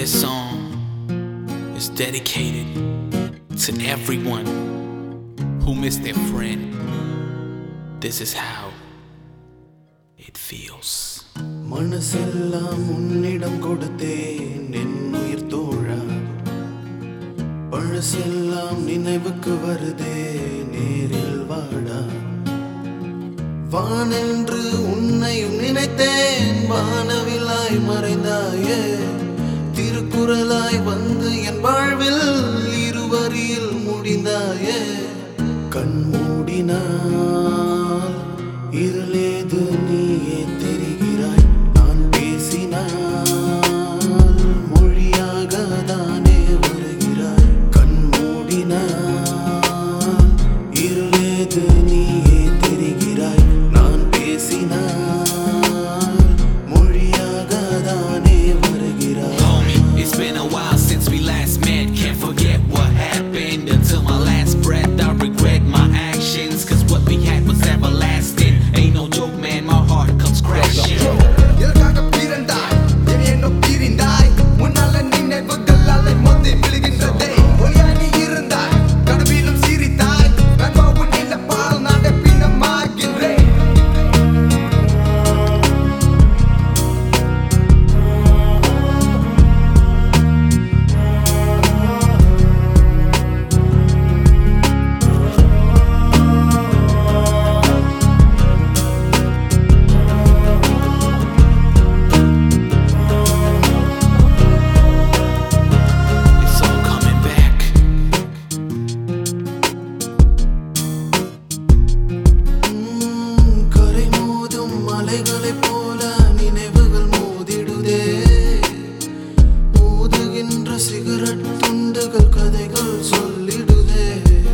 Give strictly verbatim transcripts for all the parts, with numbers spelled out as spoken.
This song is dedicated to everyone who missed their friend. This is how it feels. மனசெல்லாம் உன்னிடம் கொடுத்தேன் என் உயிர் தோழா, பழசெல்லாம் நினைவுக்கு வருதே நேரில் வாடா. வானென்று உன்னையும் நினைத்தேன், வானவிலாய் மறைந்தாயே, திருக்குறளாய் வந்து என் வாழ்வில் இருவரில் முடிந்தாயே. கண் மூடினால் இருளேது நீயே தெரிகிறாய், நான் பேசினால் மொழியாக தானே வருகிறாய். கண் மூடினால் இருளேது நீயே தெரிகிறாய், நான் பேசினால் மொழியாக தானே வருகிறாய். Homie, it's been a while since we last met. Can't forget what happened until my last breath. I regret my actions, cause what we had was everlasting. Ain't no joke, man, my heart comes crashing. எதற்காக பிறந்தாய், என்னை என்ன பிரிந்தாய், உன்னால நினைவுகள் அலை மோதி விழுகின்றதே. ஒளியாய் நீ இருந்தாய், கனவிலும் சிரித்தாய், நண்பா உன் நினைப்பால் நான் பின்னமாகின்றேன். It's all coming back. உம், கரை மோதும் மலைகளைப் போல நினைவுகள் மோதிடுதே. ஊதுகின்ற சிகரெட் துண்டுகள் கதைகள் சொல்லிடுதே.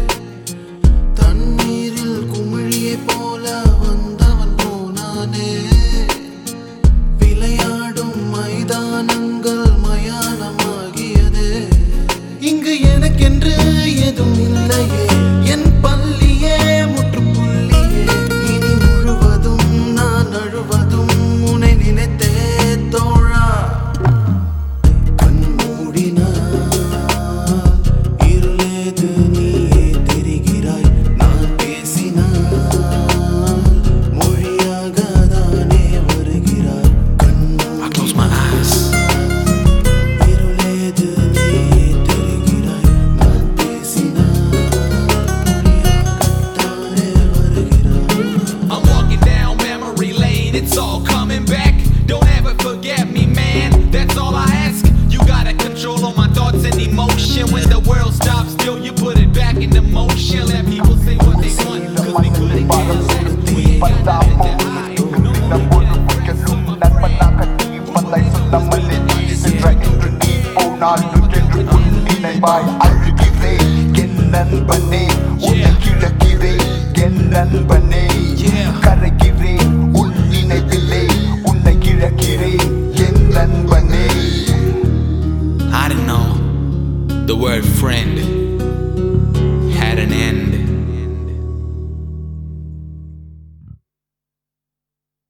தண்ணீரில் குமிழியைப் போல வந்தவன் போனானே. விளையாடும் மைதானங்கள் மயானமாகியதே. இங்கு எனக்கென்று எதுவும் இல்லையே, என் பள்ளியே முற்றுப்புள்ளியே. இனி முழுவதும் நான் அழுவதும் உன்னை நினைத்தே தோழா. கண் மூடினால் இருளேது நீயே தெரிகிறாய், நான் பேசினால் மொழியாக தானே வருகிறாய். கண் I close my eyes. இருளேது நீயே தெரிகிறாய், நான் பேசினால் மொழியாகத்தானே வருகிறாய். I'm walking down memory lane, it's all coming back. Don't ever forget me, man, that's all I ask. You gotta control all my thoughts and emotion. When the world stops still, you put it back into motion. Let people say what they want, cause we couldn't care less. We ain't got nothing to hide. No more than that. அழுகிறேன் என் நண்பனே, உன்னை கிழக்கிறேன் என் நண்பனே. கரைகிறேன் உன் நினைவிலே, உன்னை கிழக்கிறேன் என் நண்பனே. I didn't know the word friend